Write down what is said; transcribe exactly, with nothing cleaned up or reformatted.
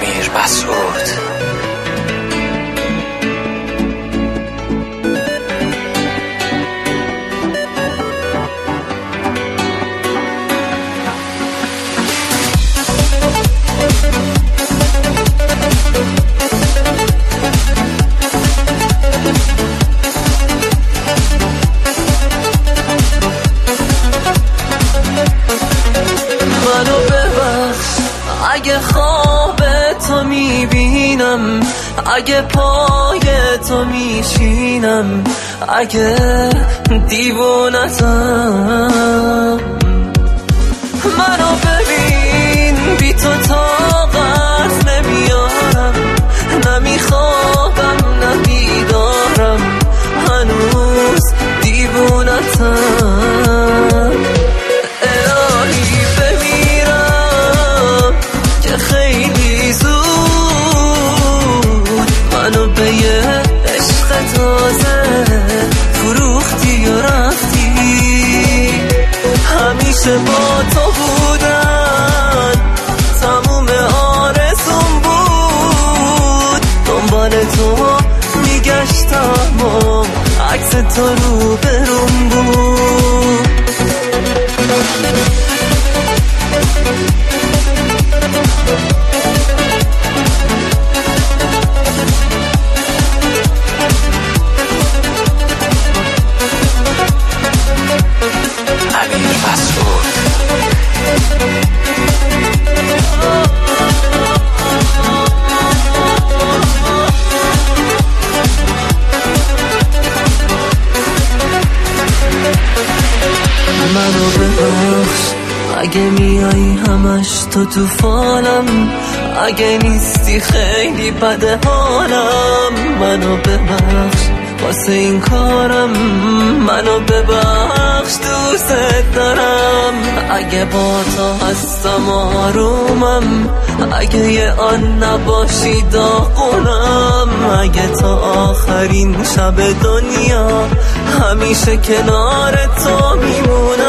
امیر مسعود. منو ببخش اگه خواب تو میبینم، اگه پای تو میشینم، اگه دیوونتم. منو ببین بی تو طاقت نمیارم، نمیخوابم نمیدارم، هنوز دیوونتم. الهی بمیرم که خیلی زود منو به یه عشق تازه فروختی و رفتی. همیشه با تو بودن تموم آرزوم بود، دنبال تو میگشتم و عکس تو رو بروم بود. امیر مسعود. منو ببخش اگه میای همش تو تو فالم، اگه نیستی خیلی بده حالم. منو ببخش واسه این کارم، منو ببخش دوست دارم. اگه با تو هستم آرومم، اگه یه آن نباشی داغونم، اگه تا آخرین شب دنیا همیشه کنار تو میمونم.